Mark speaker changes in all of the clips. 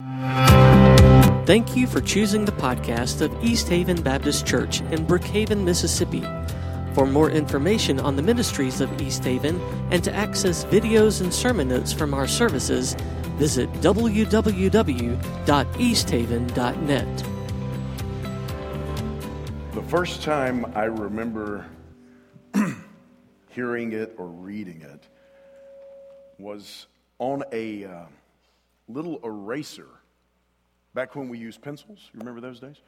Speaker 1: Thank you for choosing the podcast of East Haven Baptist Church in Brookhaven, Mississippi. For more information on the ministries of East Haven and to access videos and sermon notes from our services, visit www.easthaven.net.
Speaker 2: The first time I remember hearing it or reading it was on a little eraser. Back when we used pencils, you remember those days?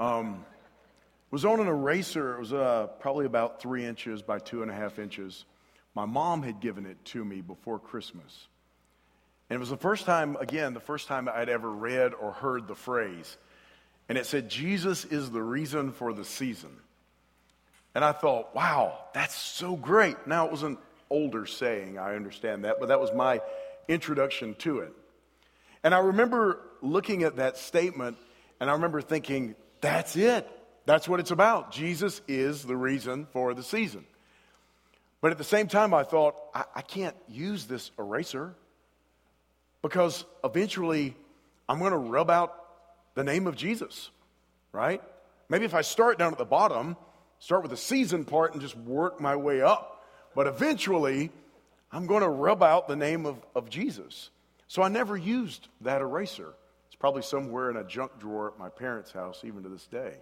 Speaker 2: Was on an eraser. It was probably about 3 inches by 2.5 inches. My mom had given it to me before Christmas. And it was the first time I'd ever read or heard the phrase. And it said, Jesus is the reason for the season. And I thought, wow, that's so great. Now, it was an older saying, I understand that, but that was my introduction to it. And I remember looking at that statement, and I remember thinking, that's it. That's what it's about. Jesus is the reason for the season. But at the same time, I thought, I can't use this eraser because eventually I'm going to rub out the name of Jesus, right? Maybe if I start down at the bottom, start with the season part and just work my way up. But eventually, I'm going to rub out the name of Jesus. So I never used that eraser. It's probably somewhere in a junk drawer at my parents' house, even to this day.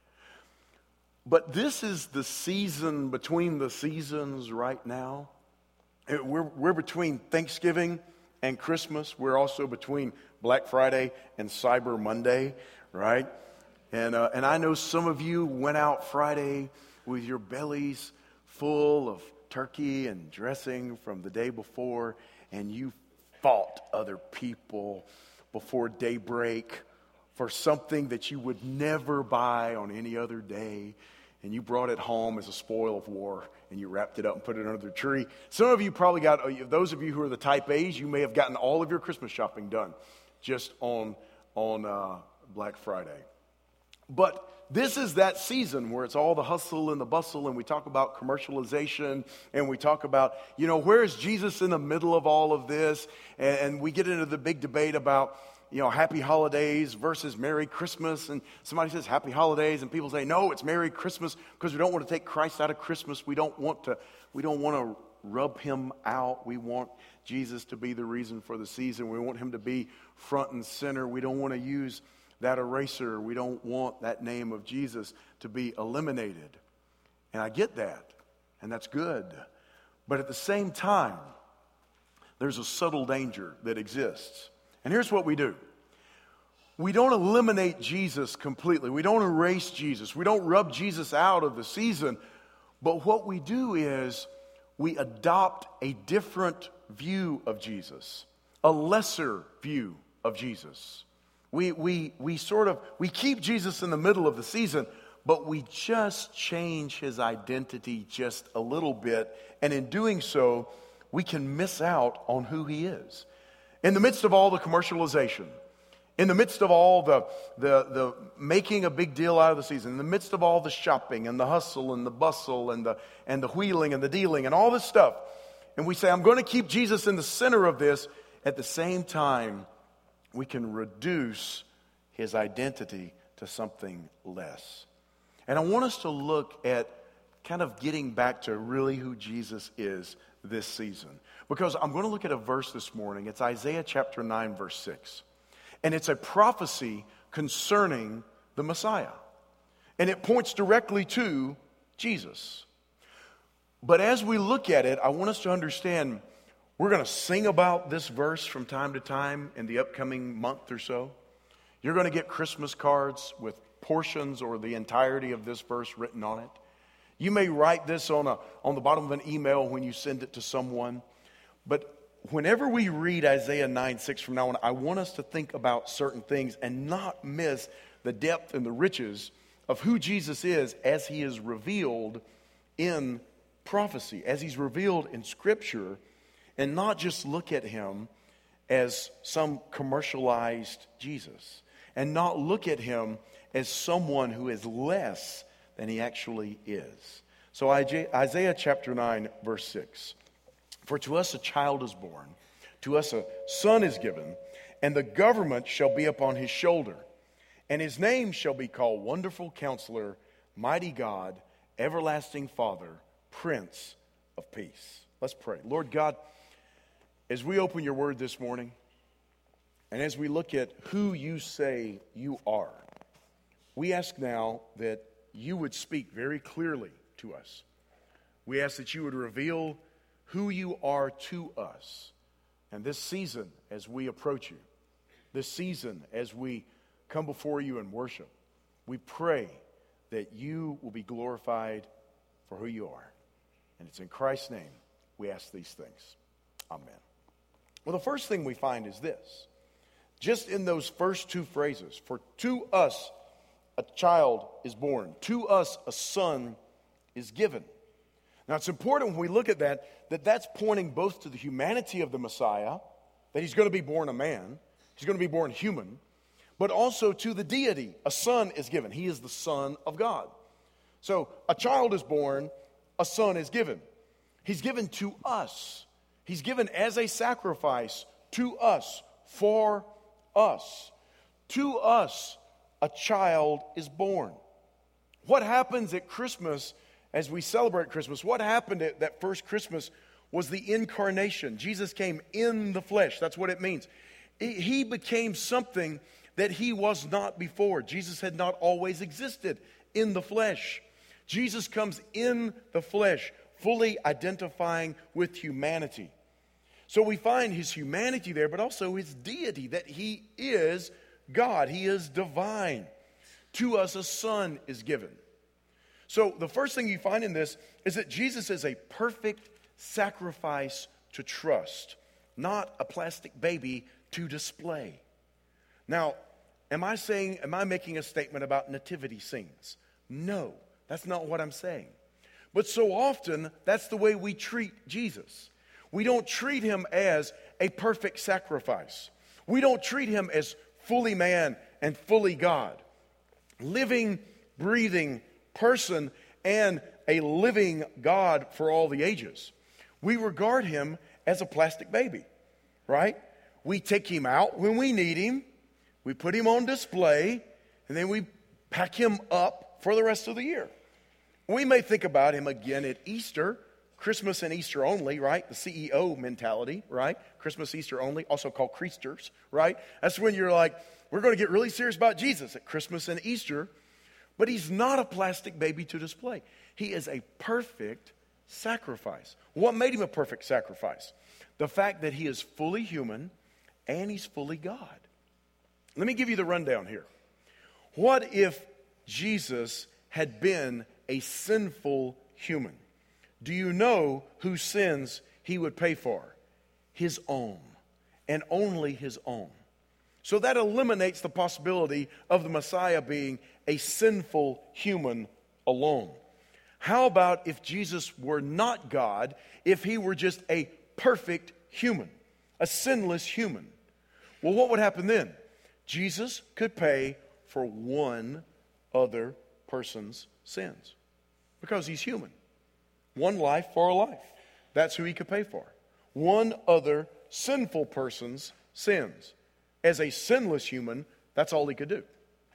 Speaker 2: But this is the season between the seasons right now. We're between Thanksgiving and Christmas. We're also between Black Friday and Cyber Monday, right? And I know some of you went out Friday with your bellies full of turkey and dressing from the day before, and you fought other people before daybreak for something that you would never buy on any other day, and you brought it home as a spoil of war, and you wrapped it up and put it under the tree. Some of you probably those of you who are the type A's, you may have gotten all of your Christmas shopping done just on Black Friday. But this is that season where it's all the hustle and the bustle, and we talk about commercialization, and we talk about, where is Jesus in the middle of all of this? And we get into the big debate about, happy holidays versus Merry Christmas. And somebody says happy holidays, and people say, no, it's Merry Christmas, because we don't want to take Christ out of Christmas. We don't want to rub him out. We want Jesus to be the reason for the season. We want him to be front and center. We don't want to use that eraser. We don't want that name of Jesus to be eliminated. And I get that, and that's good. But at the same time, there's a subtle danger that exists. And here's what we do. We don't eliminate Jesus completely. We don't erase Jesus. We don't rub Jesus out of the season. But what we do is we adopt a different view of Jesus, a lesser view of Jesus. We keep Jesus in the middle of the season, but we just change his identity just a little bit. And in doing so, we can miss out on who he is. In the midst of all the commercialization, in the midst of all the making a big deal out of the season, in the midst of all the shopping and the hustle and the bustle and the wheeling and the dealing and all this stuff, and we say, I'm going to keep Jesus in the center of this, at the same time, we can reduce his identity to something less. And I want us to look at kind of getting back to really who Jesus is this season. Because I'm going to look at a verse this morning. It's Isaiah chapter 9, verse 6. And it's a prophecy concerning the Messiah. And it points directly to Jesus. But as we look at it, I want us to understand, we're going to sing about this verse from time to time in the upcoming month or so. You're going to get Christmas cards with portions or the entirety of this verse written on it. You may write this on the bottom of an email when you send it to someone. But whenever we read Isaiah 9:6 from now on, I want us to think about certain things and not miss the depth and the riches of who Jesus is as he is revealed in prophecy, as he's revealed in Scripture, and not just look at him as some commercialized Jesus, and not look at him as someone who is less than he actually is. So Isaiah chapter 9, verse 6. For to us a child is born, to us a son is given, and the government shall be upon his shoulder. And his name shall be called Wonderful Counselor, Mighty God, Everlasting Father, Prince of Peace. Let's pray. Lord God, as we open your word this morning, and as we look at who you say you are, we ask now that you would speak very clearly to us. We ask that you would reveal who you are to us. And this season, as we approach you, this season, as we come before you in worship, we pray that you will be glorified for who you are. And it's in Christ's name we ask these things. Amen. Well, the first thing we find is this. Just in those first two phrases, for to us a child is born, to us a son is given. Now, it's important when we look at that that's pointing both to the humanity of the Messiah, that he's going to be born a man, he's going to be born human, but also to the deity. A son is given. He is the Son of God. So, a child is born, a son is given. He's given to us. He's given as a sacrifice to us, for us. To us, a child is born. What happens at Christmas, as we celebrate Christmas, what happened at that first Christmas was the incarnation. Jesus came in the flesh. That's what it means. He became something that he was not before. Jesus had not always existed in the flesh. Jesus comes in the flesh, fully identifying with humanity. So we find his humanity there, but also his deity, that he is God. He is divine. To us a son is given. So the first thing you find in this is that Jesus is a perfect sacrifice to trust, not a plastic baby to display. Now, am I making a statement about nativity scenes? No, that's not what I'm saying. But so often, that's the way we treat Jesus. We don't treat him as a perfect sacrifice. We don't treat him as fully man and fully God. Living, breathing person and a living God for all the ages. We regard him as a plastic baby, right? We take him out when we need him. We put him on display, and then we pack him up for the rest of the year. We may think about him again at Easter, Christmas and Easter only, right? The CEO mentality, right? Christmas, Easter only, also called Creasters, right? That's when you're like, we're going to get really serious about Jesus at Christmas and Easter. But he's not a plastic baby to display. He is a perfect sacrifice. What made him a perfect sacrifice? The fact that he is fully human and he's fully God. Let me give you the rundown here. What if Jesus had been a sinful human? Do you know whose sins he would pay for? His own, and only his own. So that eliminates the possibility of the Messiah being a sinful human alone. How about if Jesus were not God, if he were just a perfect human, a sinless human? Well, what would happen then? Jesus could pay for one other person's sins because he's human. One life for a life. That's who he could pay for. One other sinful person's sins. As a sinless human, that's all he could do.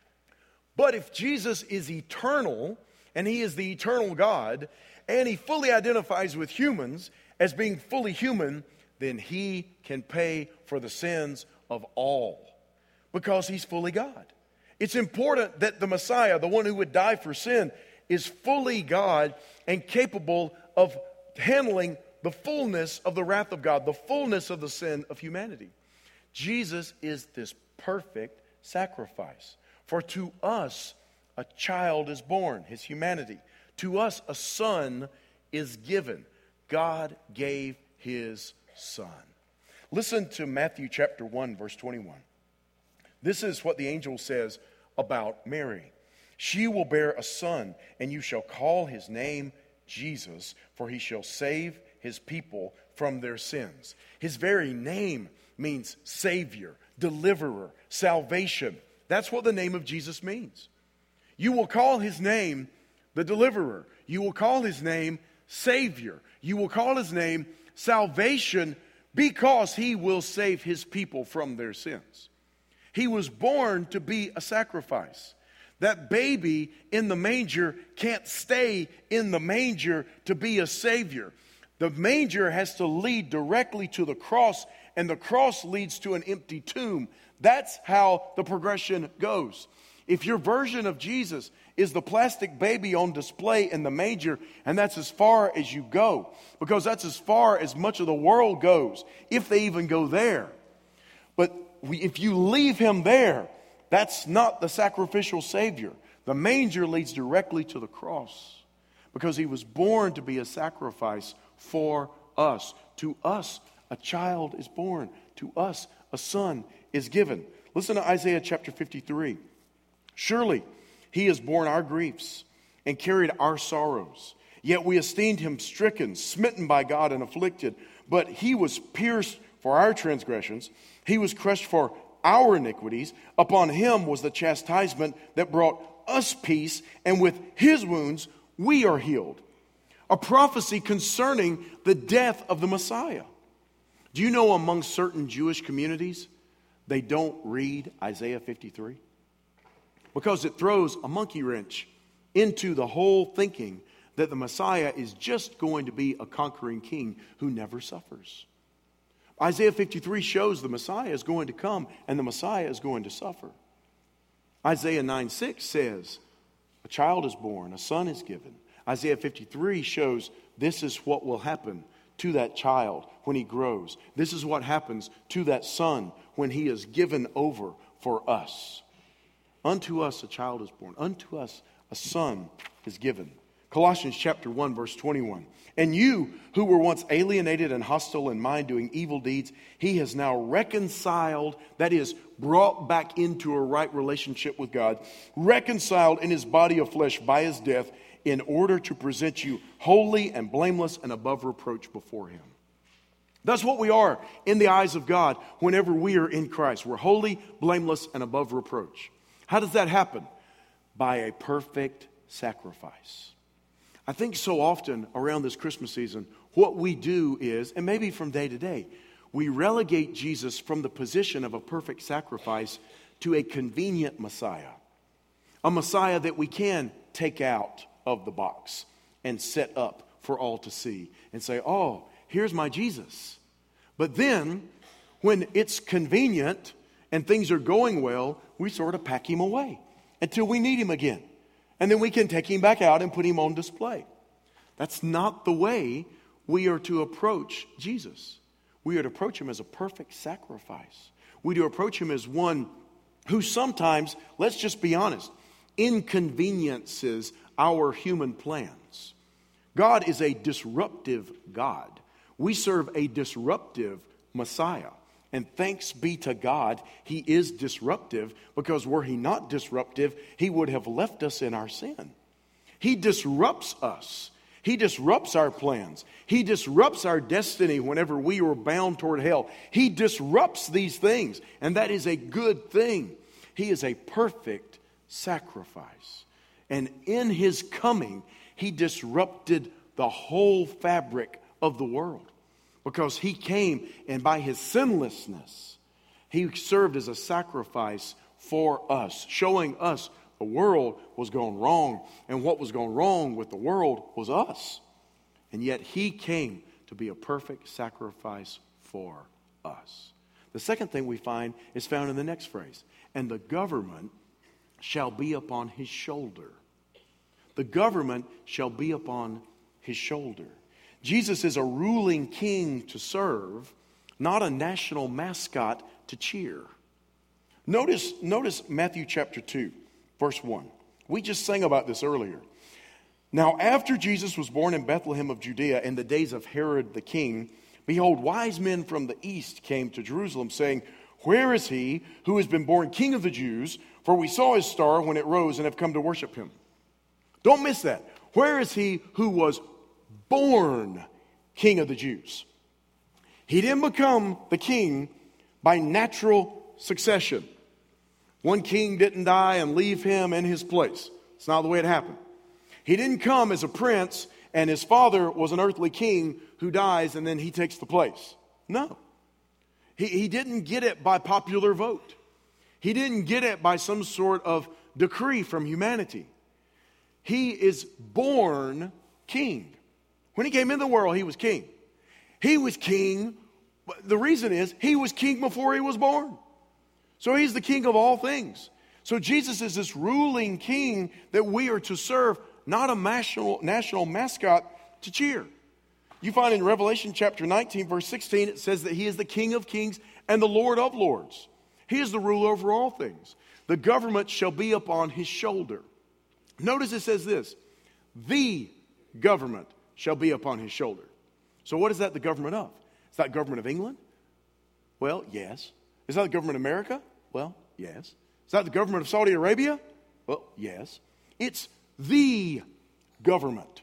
Speaker 2: But if Jesus is eternal, and he is the eternal God, and he fully identifies with humans as being fully human, then he can pay for the sins of all, because he's fully God. It's important that the Messiah, the one who would die for sin, is fully God and capable of handling the fullness of the wrath of God, the fullness of the sin of humanity. Jesus is this perfect sacrifice. For to us a child is born, his humanity. To us a son is given. God gave his son. Listen to Matthew chapter 1, verse 21. This is what the angel says about Mary. She will bear a son, and you shall call his name Jesus, for he shall save his people from their sins. His very name means Savior, Deliverer, Salvation. That's what the name of Jesus means. You will call his name the Deliverer. You will call his name Savior. You will call his name Salvation, because he will save his people from their sins. He was born to be a sacrifice. That baby in the manger can't stay in the manger to be a Savior. The manger has to lead directly to the cross, and the cross leads to an empty tomb. That's how the progression goes. If your version of Jesus is the plastic baby on display in the manger, and that's as far as you go, because that's as far as much of the world goes, if they even go there. But if you leave him there, that's not the sacrificial Savior. The manger leads directly to the cross, because he was born to be a sacrifice for us. To us, a child is born. To us, a son is given. Listen to Isaiah chapter 53. Surely he has borne our griefs and carried our sorrows. Yet we esteemed him stricken, smitten by God, and afflicted. But he was pierced for our transgressions. He was crushed for our iniquities. Upon him was the chastisement that brought us peace, and with his wounds we are healed. A prophecy concerning the death of the Messiah. Do you know among certain Jewish communities, they don't read Isaiah 53? Because it throws a monkey wrench into the whole thinking that the Messiah is just going to be a conquering king who never suffers. Isaiah 53 shows the Messiah is going to come and the Messiah is going to suffer. Isaiah 9:6 says, a child is born, a son is given. Isaiah 53 shows this is what will happen to that child when he grows. This is what happens to that son when he is given over for us. Unto us a child is born. Unto us a son is given. Colossians chapter 1 verse 21. And you who were once alienated and hostile in mind doing evil deeds, he has now reconciled, that is, brought back into a right relationship with God, reconciled in his body of flesh by his death, in order to present you holy and blameless and above reproach before him. That's what we are in the eyes of God whenever we are in Christ. We're holy, blameless, and above reproach. How does that happen? By a perfect sacrifice. I think so often around this Christmas season, what we do is, and maybe from day to day, we relegate Jesus from the position of a perfect sacrifice to a convenient Messiah. A Messiah that we can take out of the box and set up for all to see and say, oh, here's my Jesus. But then, when it's convenient and things are going well, we sort of pack him away until we need him again. And then we can take him back out and put him on display. That's not the way we are to approach Jesus. We are to approach him as a perfect sacrifice. We are to approach him as one who sometimes, let's just be honest, inconveniences our human plans. God is a disruptive God. We serve a disruptive Messiah. And thanks be to God, he is disruptive, because were he not disruptive, he would have left us in our sin. He disrupts us. He disrupts our plans. He disrupts our destiny whenever we are bound toward hell. He disrupts these things, and that is a good thing. He is a perfect sacrifice. And in his coming, he disrupted the whole fabric of the world. Because he came, and by his sinlessness, he served as a sacrifice for us, showing us the world was going wrong, and what was going wrong with the world was us. And yet he came to be a perfect sacrifice for us. The second thing we find is found in the next phrase. And the government shall be upon his shoulder. The government shall be upon his shoulder. Jesus is a ruling king to serve, not a national mascot to cheer. Notice Matthew chapter 2, verse 1. We just sang about this earlier. Now, after Jesus was born in Bethlehem of Judea in the days of Herod the king, behold, wise men from the east came to Jerusalem, saying, where is he who has been born king of the Jews? For we saw his star when it rose and have come to worship him. Don't miss that. Where is he who was born king of the Jews? He didn't become the king by natural succession. One king didn't die and leave him in his place. It's not the way it happened. He didn't come as a prince and his father was an earthly king who dies and then he takes the place. No. He didn't get it by popular vote. He didn't get it by some sort of decree from humanity. He is born king. When he came into the world, he was king. He was king. The reason is he was king before he was born. So he's the king of all things. So Jesus is this ruling king that we are to serve, not a national mascot to cheer. You find in Revelation chapter 19, verse 16, it says that he is the King of kings and the Lord of lords. He is the ruler over all things. The government shall be upon his shoulder. Notice it says this, the government shall be upon his shoulder. So what is that the government of? Is that government of England? Well, yes. Is that the government of America? Well, yes. Is that the government of Saudi Arabia? Well, yes. It's the government.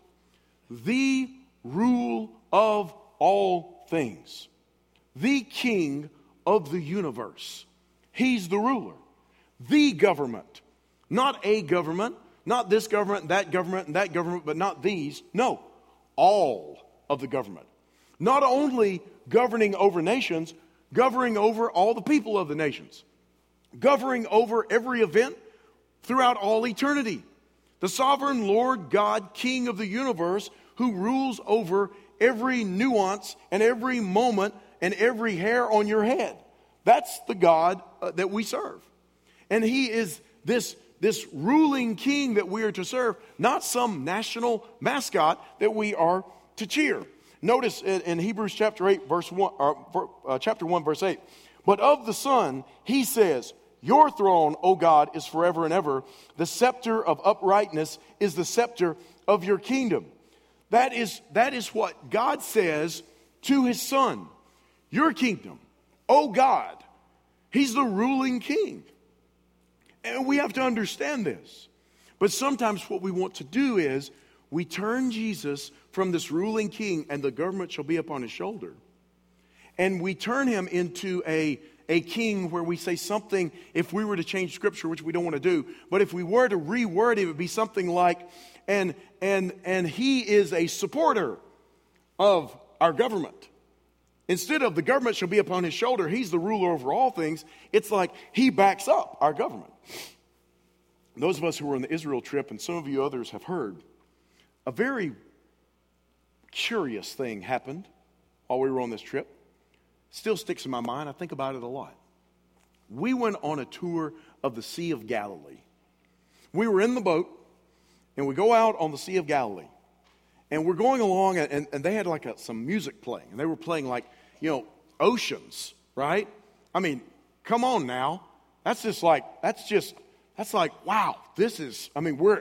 Speaker 2: The rule of all things. The king of the universe. He's the ruler. The government. Not a government. Not this government, and that government, and that government, but not these. No. All of the government. Not only governing over nations, governing over all the people of the nations. Governing over every event throughout all eternity. The sovereign Lord God, King of the universe, who rules over every nuance and every moment and every hair on your head. That's the God that we serve. And he is this ruling king that we are to serve, not some national mascot that we are to cheer. Notice in Hebrews chapter 8, chapter 1, verse 8. But of the Son, he says, your throne, O God, is forever and ever. The scepter of uprightness is the scepter of your kingdom. That is what God says to his Son. Your kingdom, O God. He's the ruling king. And we have to understand this. But sometimes what we want to do is we turn Jesus from this ruling king and the government shall be upon his shoulder. And we turn him into a king where we say something, if we were to change scripture, which we don't want to do, but if we were to reword it, it would be something like, and he is a supporter of our government. Instead of the government shall be upon his shoulder, he's the ruler over all things, it's like he backs up our government. Those of us who were on the Israel trip, and some of you others have heard, a very curious thing happened while we were on this trip. Still sticks in my mind. I think about it a lot. We went on a tour of the Sea of Galilee. We were in the boat, and we go out on the Sea of Galilee. And we're going along, and they had like some music playing. And they were playing like, Oceans, right? I mean, come on now. That's like, wow, we're,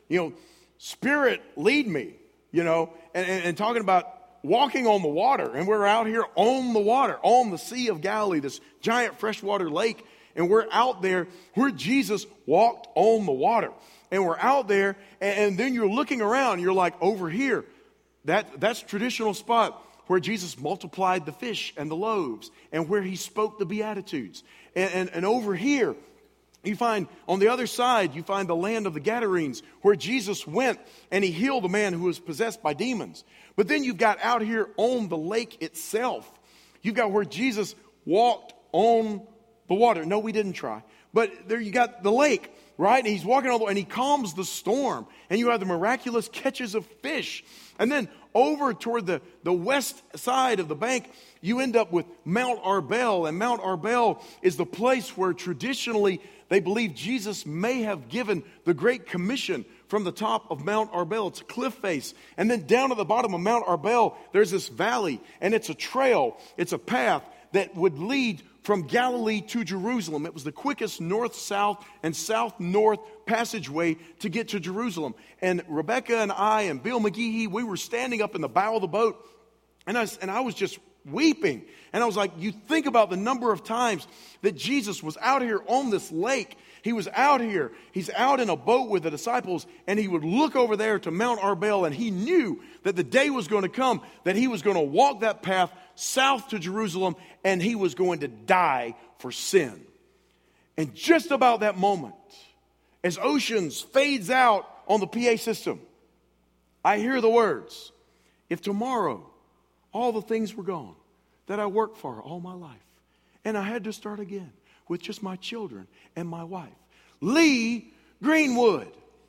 Speaker 2: Spirit lead me, and talking about walking on the water. And we're out here on the water, on the Sea of Galilee, this giant freshwater lake. And we're out there where Jesus walked on the water. And we're out there, and then you're looking around, and you're like, over here, that's traditional spot where Jesus multiplied the fish and the loaves, and where he spoke the Beatitudes. And over here, you find, on the other side, you find the land of the Gadarenes, where Jesus went and he healed a man who was possessed by demons. But then you've got out here on the lake itself, you've got where Jesus walked on the water. No, we didn't try. But there you got the lake, right? And he's walking on the water, and he calms the storm. And you have the miraculous catches of fish. And then over toward the west side of the bank, you end up with Mount Arbel. And Mount Arbel is the place where traditionally they believe Jesus may have given the Great Commission from the top of Mount Arbel. It's a cliff face. And then down at the bottom of Mount Arbel, there's this valley. And it's a trail. It's a path that would lead from Galilee to Jerusalem. It was the quickest north-south and south-north passageway to get to Jerusalem. And Rebecca and I and Bill McGehee, we were standing up in the bow of the boat, and I was just weeping. And I was like, you think about the number of times that Jesus was out here on this lake. He was out here. He's out in a boat with the disciples, and he would look over there to Mount Arbel, and he knew that the day was going to come that he was going to walk that path south to Jerusalem, and he was going to die for sin. And just about that moment, as Oceans fades out on the PA system, I hear the words, if tomorrow all the things were gone that I worked for all my life, and I had to start again, with just my children and my wife. Lee Greenwood.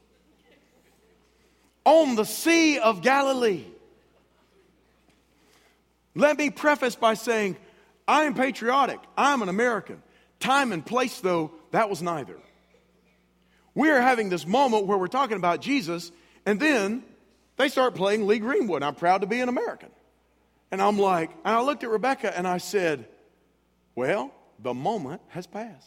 Speaker 2: On the Sea of Galilee. Let me preface by saying, I am patriotic. I'm an American. Time and place, though, that was neither. We are having this moment where we're talking about Jesus, and then they start playing Lee Greenwood. I'm proud to be an American. And I'm like, and I looked at Rebecca and I said, well, the moment has passed.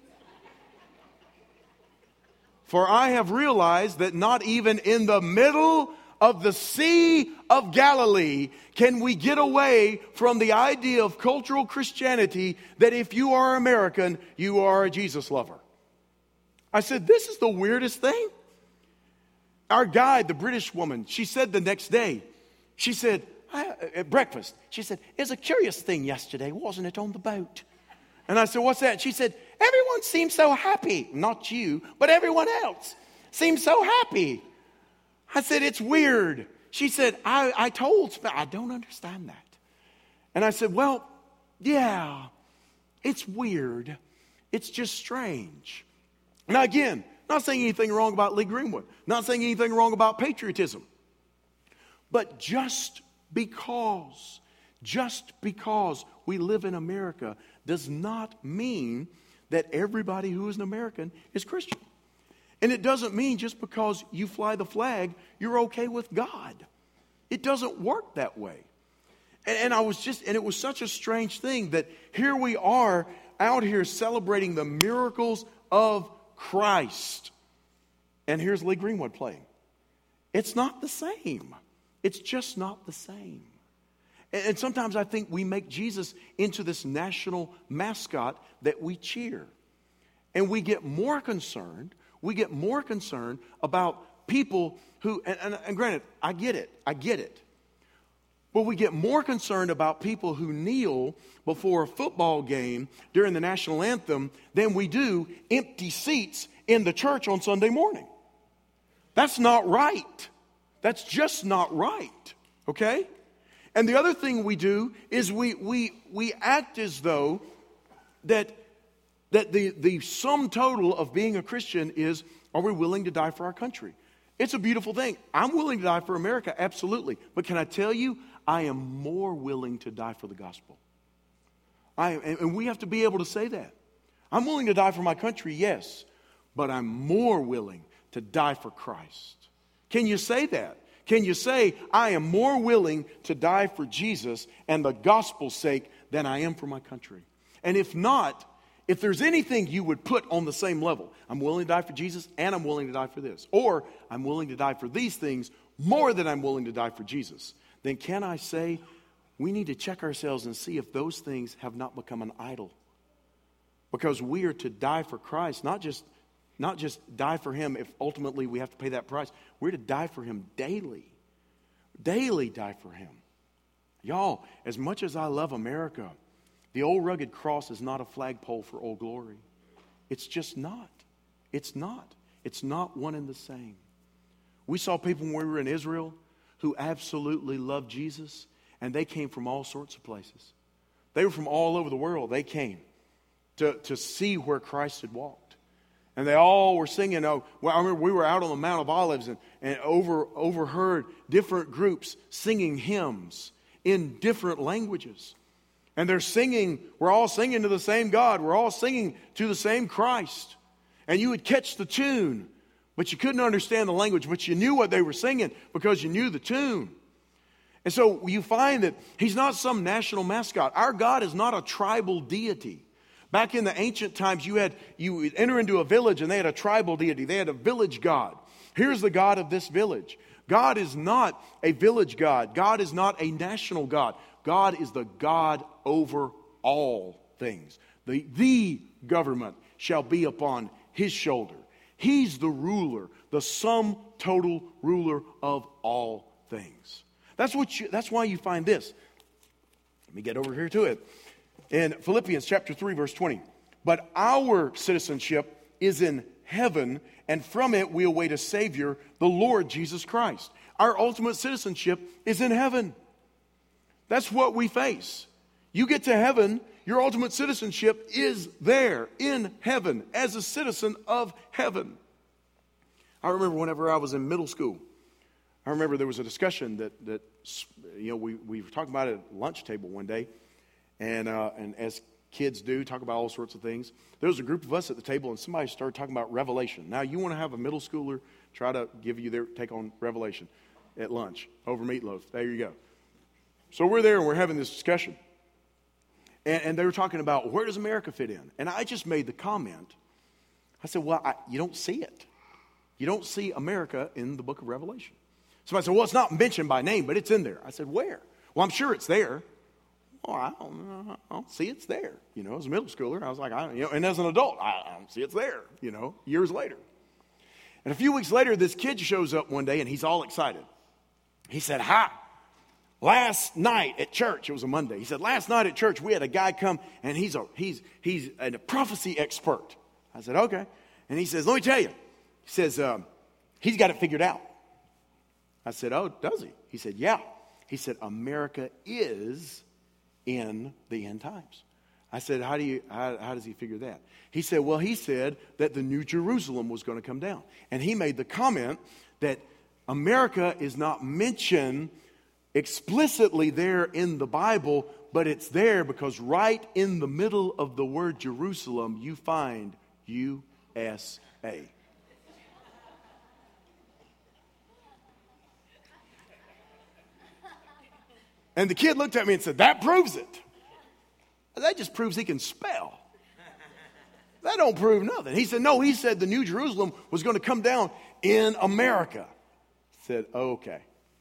Speaker 2: For I have realized that not even in the middle of the Sea of Galilee can we get away from the idea of cultural Christianity that if you are American, you are a Jesus lover. I said, this is the weirdest thing. Our guide, the British woman, she said the next day, she said, at breakfast, she said, it was a curious thing yesterday, wasn't it, on the boat? And I said, what's that? She said, everyone seems so happy. Not you, but everyone else seems so happy. I said, it's weird. She said, I don't understand that. And I said, well, yeah, it's weird. It's just strange. Now again, not saying anything wrong about Lee Greenwood. Not saying anything wrong about patriotism. But just because we live in America does not mean that everybody who is an American is Christian. And it doesn't mean just because you fly the flag, you're okay with God. It doesn't work that way. And it was such a strange thing that here we are out here celebrating the miracles of Christ. And here's Lee Greenwood playing. It's not the same. It's just not the same. And sometimes I think we make Jesus into this national mascot that we cheer. And we get more concerned about people who, and granted, I get it. But we get more concerned about people who kneel before a football game during the national anthem than we do empty seats in the church on Sunday morning. That's not right. That's just not right. Okay? And the other thing we do is we act as though that the sum total of being a Christian is, are we willing to die for our country? It's a beautiful thing. I'm willing to die for America, absolutely. But can I tell you, I am more willing to die for the gospel. And we have to be able to say that. I'm willing to die for my country, yes. But I'm more willing to die for Christ. Can you say that? Can you say, I am more willing to die for Jesus and the gospel's sake than I am for my country? And if not, if there's anything you would put on the same level, I'm willing to die for Jesus and I'm willing to die for this. Or I'm willing to die for these things more than I'm willing to die for Jesus. Then can I say, we need to check ourselves and see if those things have not become an idol. Because we are to die for Christ, not just die for Him if ultimately we have to pay that price. We're to die for Him daily. Daily die for Him. Y'all, as much as I love America, the old rugged cross is not a flagpole for Old Glory. It's just not. It's not. It's not one and the same. We saw people when we were in Israel who absolutely loved Jesus, and they came from all sorts of places. They were from all over the world. They came to see where Christ had walked. And they all were singing. I remember we were out on the Mount of Olives and overheard different groups singing hymns in different languages. And they're singing, we're all singing to the same God. We're all singing to the same Christ. And you would catch the tune, but you couldn't understand the language, but you knew what they were singing because you knew the tune. And so you find that He's not some national mascot. Our God is not a tribal deity. Back in the ancient times, you would enter into a village and they had a tribal deity. They had a village god. Here's the God of this village. God is not a village God. God is not a national God. God is the God over all things. The government shall be upon His shoulder. He's the ruler, the sum total ruler of all things. That's why you find this. Let me get over here to it. In Philippians chapter 3, verse 20. But our citizenship is in heaven, and from it we await a Savior, the Lord Jesus Christ. Our ultimate citizenship is in heaven. That's what we face. You get to heaven, Your ultimate citizenship is there in heaven as a citizen of heaven. I remember whenever I was in middle school, I remember there was a discussion that we were talking about it at lunch table one day, and as kids do, talk about all sorts of things. There was a group of us at the table, and somebody started talking about Revelation. Now, you want to have a middle schooler try to give you their take on Revelation at lunch over meatloaf. There you go. So we're there, and we're having this discussion. And they were talking about, where does America fit in? And I just made the comment. I said, well, you don't see it. You don't see America in the book of Revelation. Somebody said, well, it's not mentioned by name, but it's in there. I said, where? Well, I'm sure it's there. Well, I don't see it's there. As a middle schooler, I was like, and as an adult, I don't see it's there, years later. And a few weeks later, this kid shows up one day, and he's all excited. He said, hi. Last night at church, it was a Monday. He said, last night at church, we had a guy come, and he's a prophecy expert. I said, okay. And he says, let me tell you. He says, he's got it figured out. I said, oh, does he? He said, yeah. He said, America is in the end times. I said, how does he figure that? He said, well, he said that the New Jerusalem was going to come down. And he made the comment that America is not mentioned explicitly there in the Bible, but it's there because right in the middle of the word Jerusalem, you find USA. And the kid looked at me and said, that proves it. That just proves he can spell. That don't prove nothing. He said, no, he said the New Jerusalem was going to come down in America. I said, okay.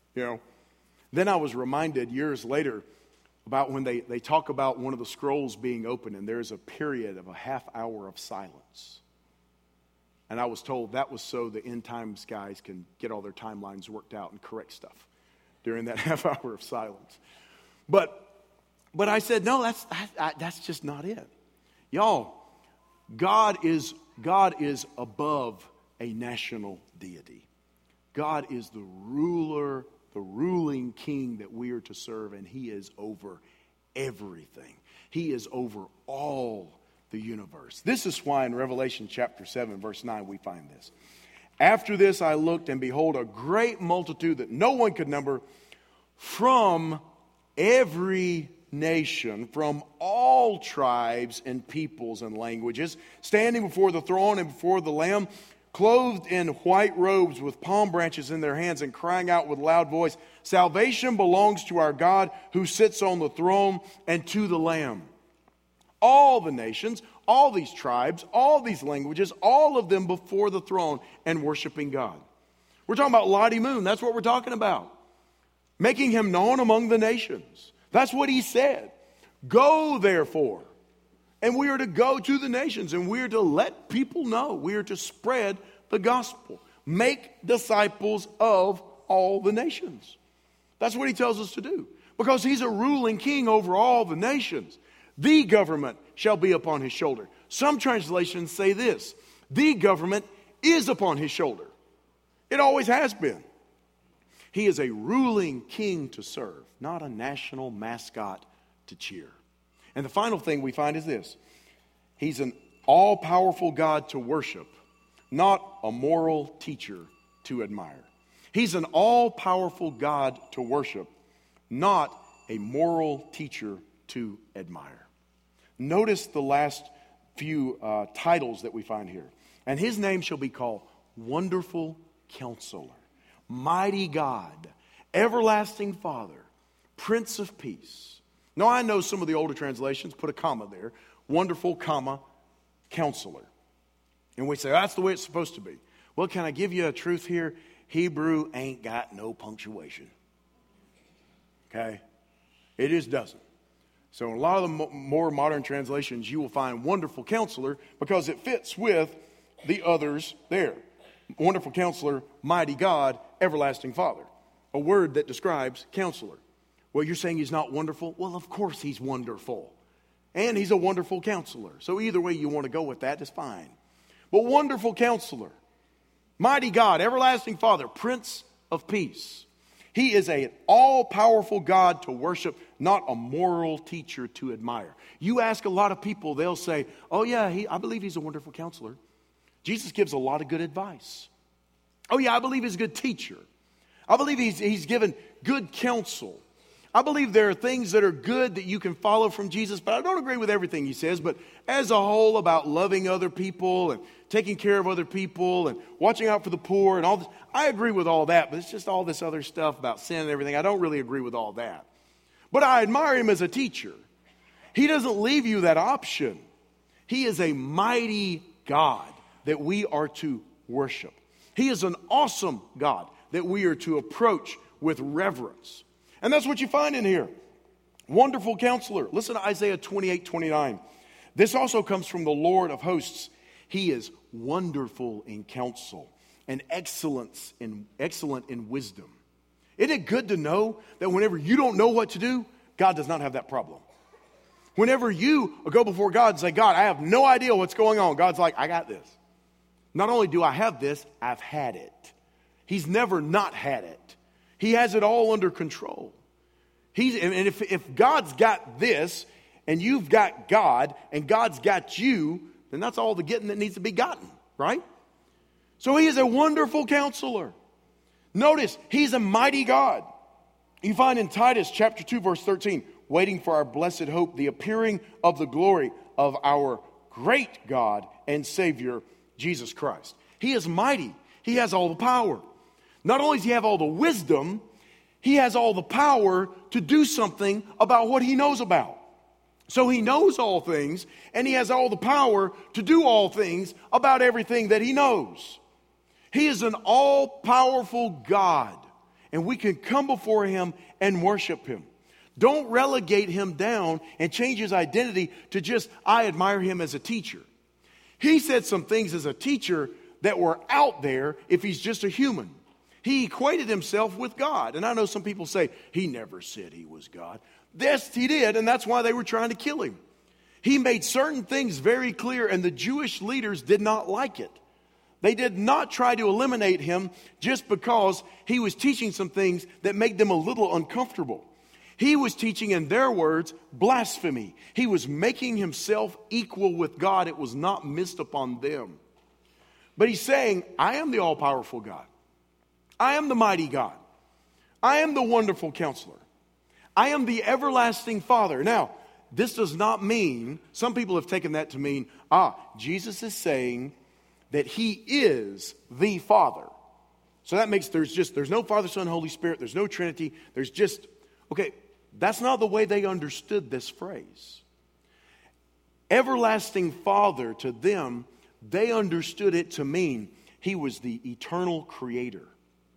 Speaker 2: Then I was reminded years later about when they talk about one of the scrolls being open, and there's a period of a half hour of silence. And I was told that was so the end times guys can get all their timelines worked out and correct stuff during that half hour of silence. But I said, no, that's just not it. Y'all, God is above a national deity. God is the ruler, the ruling king that we are to serve, and he is over everything. He is over all the universe. This is why in Revelation chapter 7, verse 9, we find this. After this I looked, and behold, a great multitude that no one could number, from every nation, from all tribes and peoples and languages, standing before the throne and before the Lamb, clothed in white robes with palm branches in their hands, and crying out with loud voice, salvation belongs to our God who sits on the throne and to the Lamb. All the nations, all these tribes, all these languages, all of them before the throne and worshiping God. We're talking about Lottie Moon. That's what we're talking about. Making him known among the nations. That's what he said. Go, therefore. And we are to go to the nations, and we are to let people know. We are to spread the gospel. Make disciples of all the nations. That's what he tells us to do. Because he's a ruling king over all the nations. The government shall be upon his shoulder. Some translations say this: the government is upon his shoulder. It always has been. He is a ruling king to serve, not a national mascot to cheer. And the final thing we find is this: he's an all-powerful God to worship, not a moral teacher to admire. He's an all-powerful God to worship, not a moral teacher to admire. Notice the last few titles that we find here. And his name shall be called Wonderful Counselor, Mighty God, Everlasting Father, Prince of Peace. Now, I know some of the older translations put a comma there. Wonderful, comma, Counselor. And we say, that's the way it's supposed to be. Well, can I give you a truth here? Hebrew ain't got no punctuation. Okay? It just doesn't. So in a lot of the more modern translations, you will find Wonderful Counselor because it fits with the others there. Wonderful Counselor, Mighty God, Everlasting Father. A word that describes Counselor. Well, you're saying he's not wonderful? Well, of course he's wonderful. And he's a wonderful counselor. So either way you want to go with that is fine. But Wonderful Counselor, Mighty God, Everlasting Father, Prince of Peace. He is an all-powerful God to worship, not a moral teacher to admire. You ask a lot of people, they'll say, oh yeah, I believe he's a wonderful counselor. Jesus gives a lot of good advice. Oh yeah, I believe he's a good teacher. I believe he's given good counsel. I believe there are things that are good that you can follow from Jesus, but I don't agree with everything he says. But as a whole, about loving other people and taking care of other people and watching out for the poor and all this, I agree with all that, but it's just all this other stuff about sin and everything. I don't really agree with all that. But I admire him as a teacher. He doesn't leave you that option. He is a mighty God that we are to worship. He is an awesome God that we are to approach with reverence. And that's what you find in here. Wonderful counselor. Listen to Isaiah 28:29. This also comes from the Lord of hosts. He is wonderful in counsel and excellent in wisdom. Isn't it good to know that whenever you don't know what to do, God does not have that problem? Whenever you go before God and say, God, I have no idea what's going on, God's like, I got this. Not only do I have this, I've had it. He's never not had it. He has it all under control. And if God's got this, and you've got God, and God's got you, then that's all the getting that needs to be gotten, right? So he is a wonderful counselor. Notice, he's a mighty God. You find in Titus chapter 2, verse 13, waiting for our blessed hope, the appearing of the glory of our great God and Savior, Jesus Christ. He is mighty. He has all the power. Not only does he have all the wisdom, he has all the power to do something about what he knows about. So he knows all things, and he has all the power to do all things about everything that he knows. He is an all-powerful God, and we can come before him and worship him. Don't relegate him down and change his identity to just, I admire him as a teacher. He said some things as a teacher that were out there if he's just a human. He equated himself with God. And I know some people say, he never said he was God. Yes, he did, and that's why they were trying to kill him. He made certain things very clear, and the Jewish leaders did not like it. They did not try to eliminate him just because he was teaching some things that made them a little uncomfortable. He was teaching, in their words, blasphemy. He was making himself equal with God. It was not missed upon them. But he's saying, I am the all-powerful God. I am the mighty God. I am the wonderful counselor. I am the everlasting Father. Now, this does not mean, some people have taken that to mean, Jesus is saying that he is the Father. So that makes, there's no Father, Son, Holy Spirit. There's no Trinity. There's just, okay, that's not the way they understood this phrase. Everlasting Father, to them, they understood it to mean he was the eternal creator.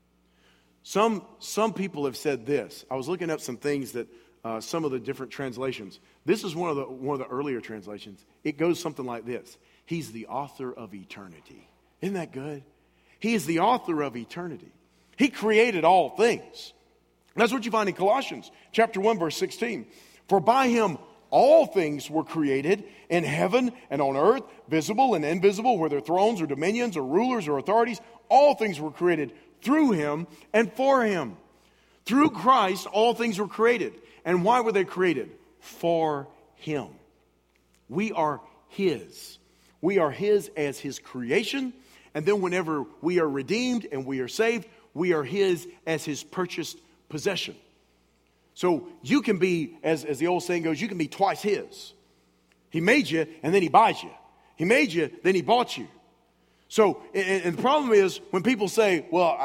Speaker 2: Some people have said this. I was looking up some things that some of the different translations. This is one of the earlier translations. It goes something like this. He's the author of eternity. Isn't that good? He is the author of eternity. He created all things. And that's what you find in Colossians chapter 1, verse 16. For by him all things were created in heaven and on earth, visible and invisible, whether thrones or dominions or rulers or authorities. All things were created through him and for him. Through Christ, all things were created. And why were they created? For him. We are his. We are his as his creation. And then whenever we are redeemed and we are saved, we are his as his purchased possession. So you can be, as the old saying goes, you can be twice his. He made you and then he buys you. He made you, then he bought you. So, and the problem is when people say, well,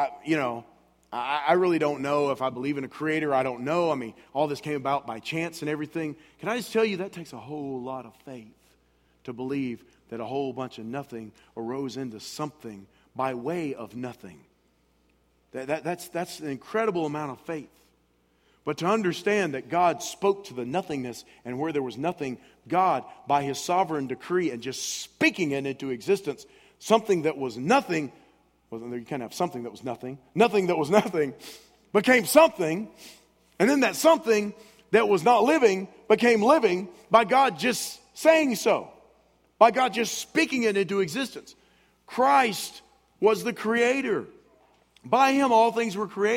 Speaker 2: I really don't know if I believe in a creator. I don't know. I mean, all this came about by chance and everything. Can I just tell you that takes a whole lot of faith to believe that a whole bunch of nothing arose into something by way of nothing. That's an incredible amount of faith. But to understand that God spoke to the nothingness, and where there was nothing, God, by his sovereign decree and just speaking it into existence, something that was nothing, well, you can't have something that was nothing. Nothing that was nothing became something. And then that something that was not living became living by God just saying so. By God just speaking it into existence. Christ was the creator. By him all things were created.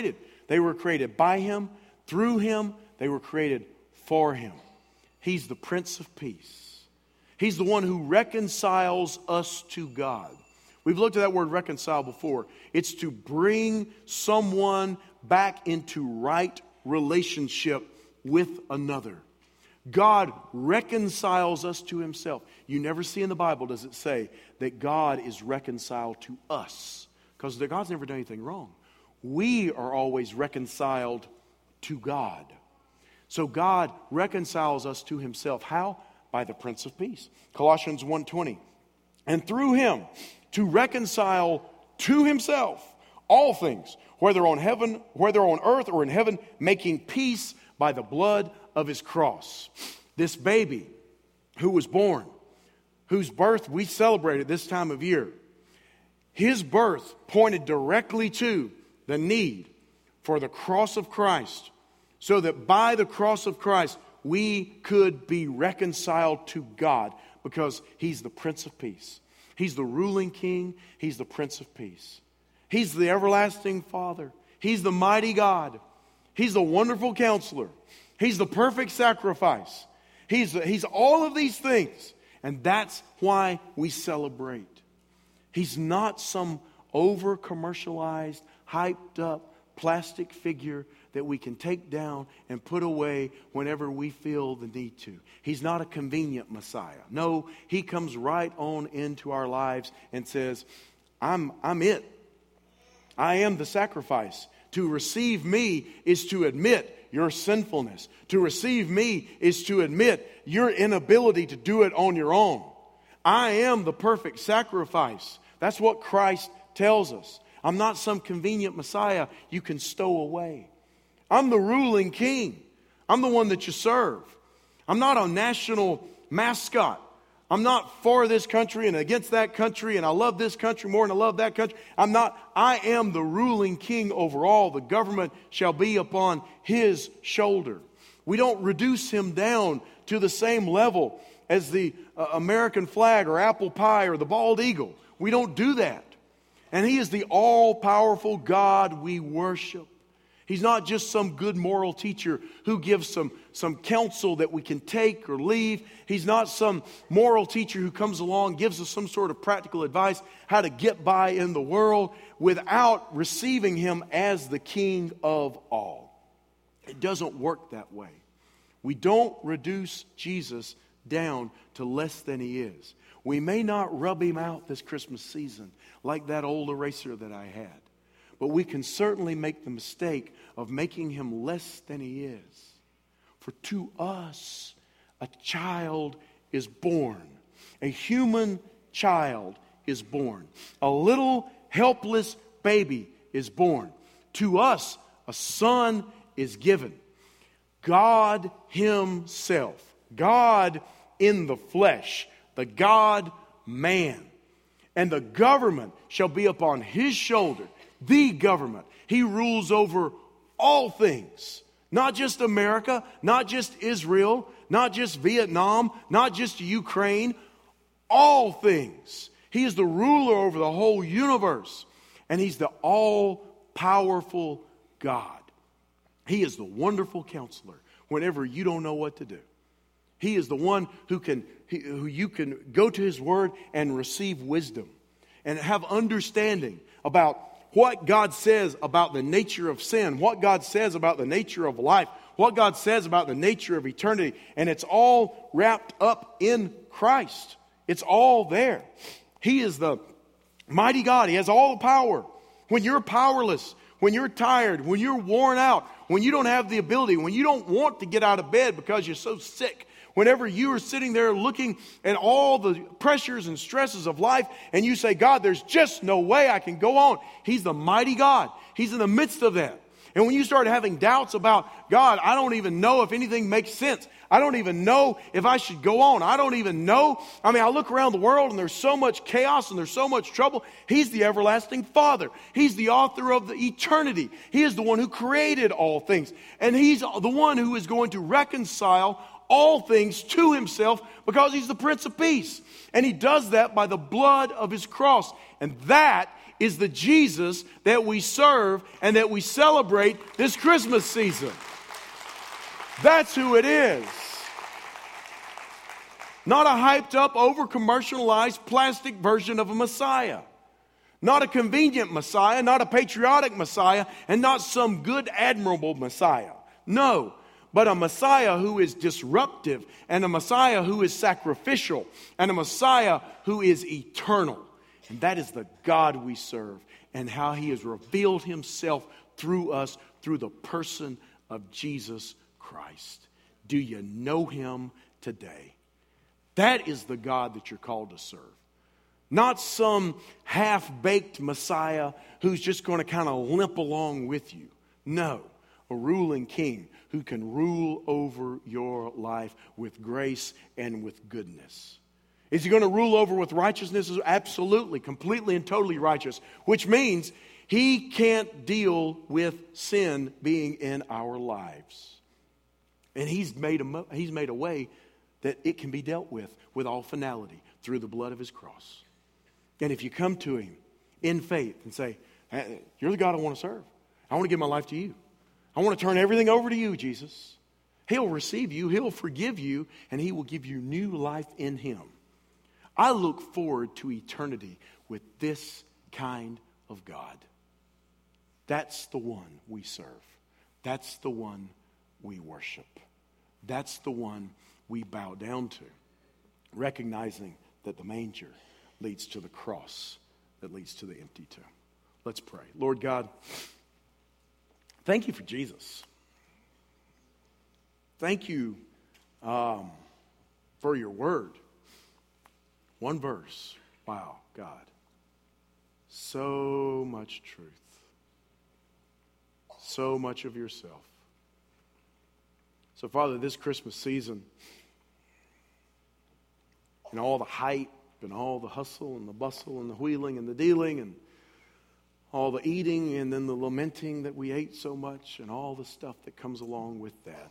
Speaker 2: They were created by Him, through Him, they were created for Him. He's the Prince of Peace. He's the one who reconciles us to God. We've looked at that word reconcile before. It's to bring someone back into right relationship with another. God reconciles us to Himself. You never see in the Bible, does it say, that God is reconciled to us. Because God's never done anything wrong. We are always reconciled to God. So God reconciles us to Himself. How? By the Prince of Peace. Colossians 1:20. And through Him to reconcile to Himself all things, whether on earth or in heaven, making peace by the blood of His cross. This baby who was born, whose birth we celebrate at this time of year, his birth pointed directly to the need for the cross of Christ, so that by the cross of Christ we could be reconciled to God, because He's the Prince of Peace. He's the ruling King. He's the Prince of Peace. He's the everlasting Father. He's the mighty God. He's the wonderful Counselor. He's the perfect sacrifice. He's all of these things. And that's why we celebrate. He's not some over-commercialized, hyped-up plastic figure that we can take down and put away whenever we feel the need to. He's not a convenient Messiah. No, He comes right on into our lives and says, I'm it. I am the sacrifice. To receive me is to admit your sinfulness. To receive me is to admit your inability to do it on your own. I am the perfect sacrifice. That's what Christ tells us. I'm not some convenient Messiah you can stow away. I'm the ruling King. I'm the one that you serve. I'm not a national mascot. I'm not for this country and against that country, and I love this country more than I love that country. I am the ruling King over all. The government shall be upon His shoulder. We don't reduce Him down to the same level as the American flag or apple pie or the bald eagle. We don't do that. And He is the all-powerful God we worship. He's not just some good moral teacher who gives some counsel that we can take or leave. He's not some moral teacher who comes along, gives us some sort of practical advice how to get by in the world without receiving Him as the King of all. It doesn't work that way. We don't reduce Jesus down to less than He is. We may not rub Him out this Christmas season like that old eraser that I had. But we can certainly make the mistake of making Him less than He is. For to us, a child is born. A human child is born. A little helpless baby is born. To us, a son is given. God Himself, God in the flesh, the God-man. And the government shall be upon His shoulder. The government. He rules over all things. Not just America, not just Israel, not just Vietnam, not just Ukraine. All things. He is the ruler over the whole universe. And He's the all-powerful God. He is the wonderful Counselor whenever you don't know what to do. He is the one who you can go to His Word and receive wisdom and have understanding about what God says about the nature of sin, what God says about the nature of life, what God says about the nature of eternity. And it's all wrapped up in Christ. It's all there. He is the mighty God. He has all the power. When you're powerless, when you're tired, when you're worn out, when you don't have the ability, when you don't want to get out of bed because you're so sick, whenever you are sitting there looking at all the pressures and stresses of life and you say, God, there's just no way I can go on. He's the mighty God. He's in the midst of that. And when you start having doubts about, God, I don't even know if anything makes sense. I don't even know if I should go on. I don't even know. I mean, I look around the world and there's so much chaos and there's so much trouble. He's the everlasting Father. He's the author of the eternity. He is the one who created all things. And He's the one who is going to reconcile all things to Himself because He's the Prince of Peace. And He does that by the blood of His cross. And that is the Jesus that we serve and that we celebrate this Christmas season. That's who it is. Not a hyped up, over-commercialized plastic version of a Messiah. Not a convenient Messiah, not a patriotic Messiah, and not some good, admirable Messiah. No, but a Messiah who is disruptive, and a Messiah who is sacrificial, and a Messiah who is eternal. And that is the God we serve, and how He has revealed Himself through us, through the person of Jesus Christ. Do you know Him today? That is the God that you're called to serve. Not some half-baked Messiah who's just going to kind of limp along with you. No, a ruling king who can rule over your life with grace and with goodness. Is He going to rule over with righteousness? Absolutely, completely and totally righteous, which means He can't deal with sin being in our lives. And He's made a way that it can be dealt with all finality through the blood of His cross. And if you come to Him in faith and say, hey, you're the God I want to serve. I want to give my life to you. I want to turn everything over to you, Jesus. He'll receive you. He'll forgive you. And He will give you new life in Him. I look forward to eternity with this kind of God. That's the one we serve. That's the one we worship. That's the one we bow down to, recognizing that the manger leads to the cross that leads to the empty tomb. Let's pray. Lord God, thank You for Jesus. Thank You for Your word. One verse. Wow, God. So much truth. So much of Yourself. So, Father, this Christmas season, and all the hype and all the hustle and the bustle and the wheeling and the dealing and all the eating and then the lamenting that we ate so much and all the stuff that comes along with that.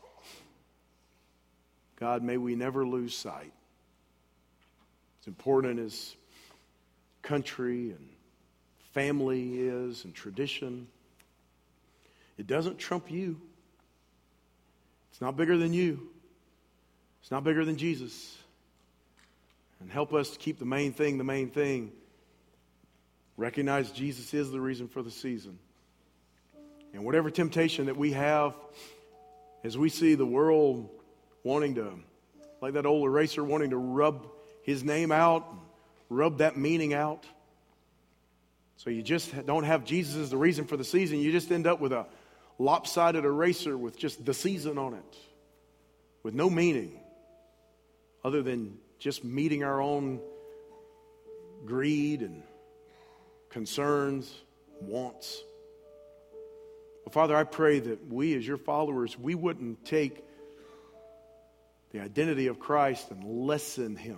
Speaker 2: God, may we never lose sight. As important as country and family is and tradition, it doesn't trump You. It's not bigger than You. It's not bigger than Jesus. And help us to keep the main thing. Recognize Jesus is the reason for the season. And whatever temptation that we have, as we see the world wanting to, like that old eraser, wanting to rub His name out, rub that meaning out. So you just don't have Jesus as the reason for the season. You just end up with a lopsided eraser with just the season on it, with no meaning other than just meeting our own greed and concerns, wants. Well, Father, I pray that we as Your followers, we wouldn't take the identity of Christ and lessen Him.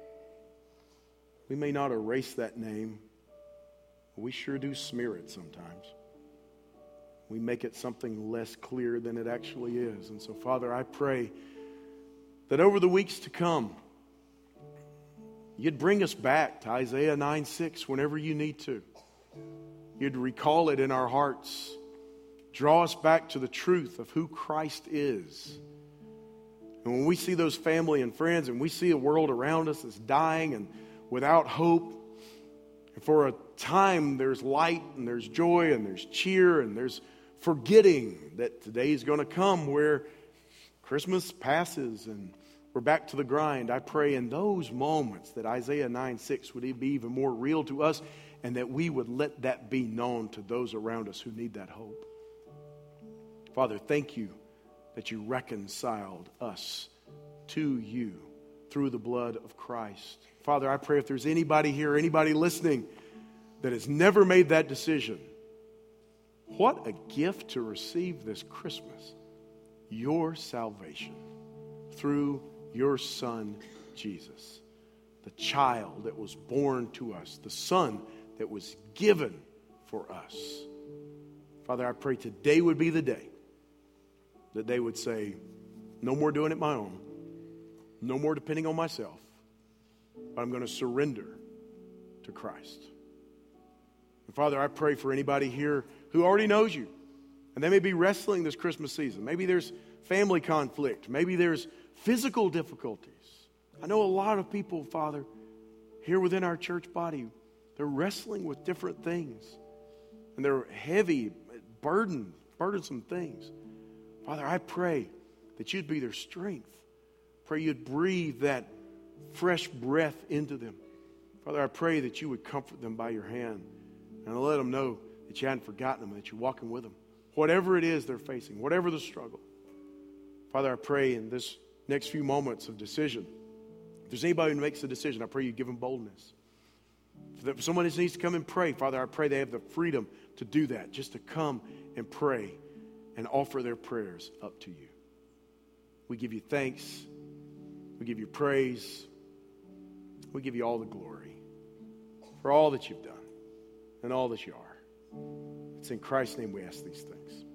Speaker 2: We may not erase that name, but we sure do smear it sometimes. We make it something less clear than it actually is. And so, Father, I pray that over the weeks to come, You'd bring us back to Isaiah 9:6 whenever You need to. You'd recall it in our hearts. Draw us back to the truth of who Christ is. And when we see those family and friends and we see a world around us that's dying and without hope, and for a time there's light and there's joy and there's cheer and there's forgetting that today is going to come where Christmas passes and we're back to the grind. I pray in those moments that Isaiah 9:6 would be even more real to us, and that we would let that be known to those around us who need that hope. Father, thank You that You reconciled us to You through the blood of Christ. Father, I pray if there's anybody here, anybody listening that has never made that decision, what a gift to receive this Christmas. Your salvation through Your Son, Jesus. The child that was born to us. The Son that was given for us. Father, I pray today would be the day that they would say, no more doing it my own. No more depending on myself. But I'm going to surrender to Christ. And Father, I pray for anybody here who already knows you, and they may be wrestling this Christmas season. Maybe there's family conflict. Maybe there's physical difficulties. I know a lot of people, Father, here within our church body, they're wrestling with different things. And they're heavy, burdensome things. Father, I pray that you'd be their strength. Pray you'd breathe that fresh breath into them. Father, I pray that you would comfort them by your hand and let them know that you hadn't forgotten them, that you're walking with them. Whatever it is they're facing, whatever the struggle. Father, I pray in this next few moments of decision, if there's anybody who makes a decision, I pray you give them boldness. If someone just needs to come and pray, Father, I pray they have the freedom to do that, just to come and pray and offer their prayers up to you. We give you thanks. We give you praise. We give you all the glory for all that you've done and all that you are. It's in Christ's name we ask these things.